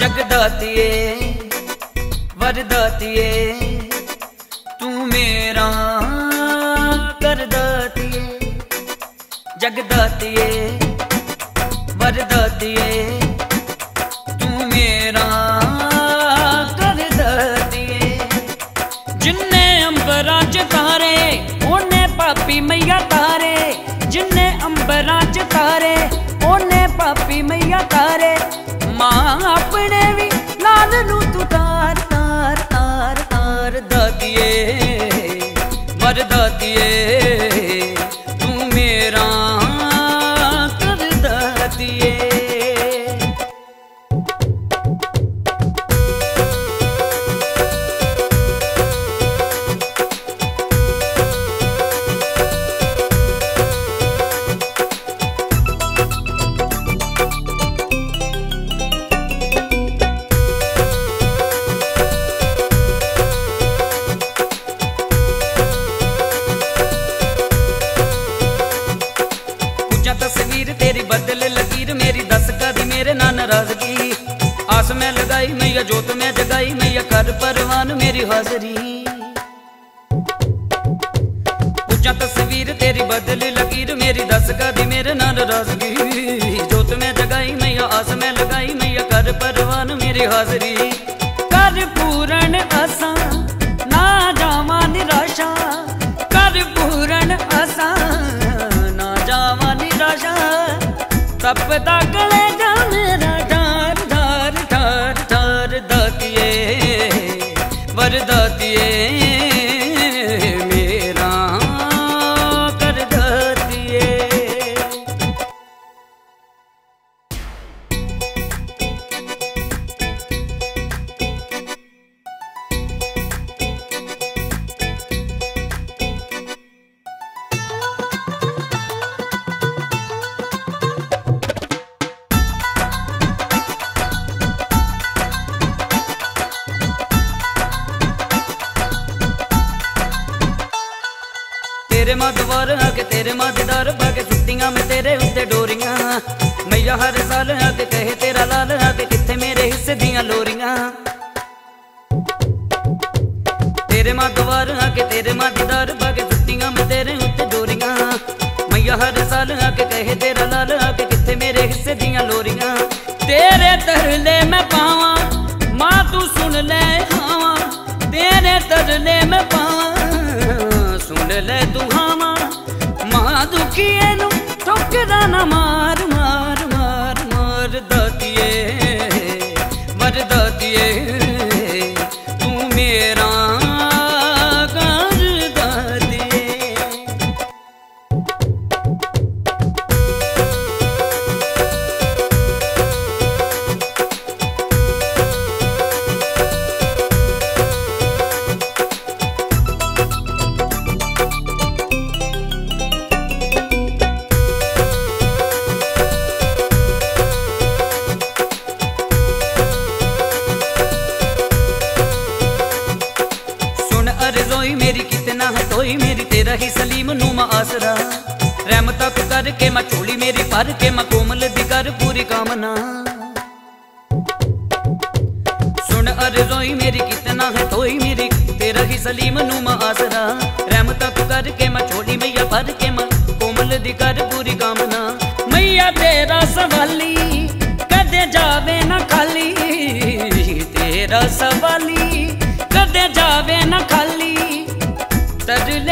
जगदातिए वरदातिए तू मेरा करदातिए। जगदातिए वरदातिए तू मेरा करदातिए। जिन्ने अंबरां च तारे ओने पापी मैया तारे। जिन्ने अंबरां च तारे ओने पापी मैया तारे। मां अपने भी लाल नू तू तार तार तार तार दातिए वरदातिए तू मेरा करदातिए। तस्वीर तेरी बदल लकीर मेरी दस कदी मेरे ना नाराजगी। आस में लगाई मैया जोत में जगाई मैया कर परवान मेरी हाजरी। पूछा तस्वीर तेरी बदल लकीर मेरी दस कदी मेरे ना नाराजगी। जोत में जगाई मैया आस में लगाई मैया कर परवान मेरी हाजरी। कर पूरण आसा ना जावा निराशा। कर पूरण आसा तपदा गले जा मेरा ठार ठार ठार ठार दातिए वरदातिए मेरा करदातिए। तेरे मां द्वार आके तेरे मां दीदार पाके सुतियां में तेरे उत्ते डोरियां। मैया हर साल आके कहे तेरा लाल आके किथे मेरे हिस्से दियां लोरियां। तेरे मां द्वार आके तेरे मां दीदार पाके सुतियां में तेरे उत्ते डोरियां। मैया हर साल आके कहे तेरा लाल आके किथे मेरे हिस्से दियां लोरियां। तेरे तरले मैं पावां मां तू सुन ले हावां। तेरे तरले मैं पावां सुन ले तू हावां। मां दुखिए नू ठोकरा ना मार मार मार मार दातिए वरदातिए तू मेरा करदातिए। मेरी कितना है तोई मेरी तेरा ही सलीम नुमा आसरा। रहमता तू करके मैं चोली मेरी भर के मैं कोमल दी कर पूरी कामना। सुन अरे रोई मेरी कितना है तोई मेरी तेरा ही सलीम नुमा आसरा। रहमता तू करके मैं चोली मैया भर के मैं कोमल दी कर पूरी कामना। मैया तेरा सवाली कदे जावे ना खाली। तेरा सवाली कदे जावे ना खाली। तरले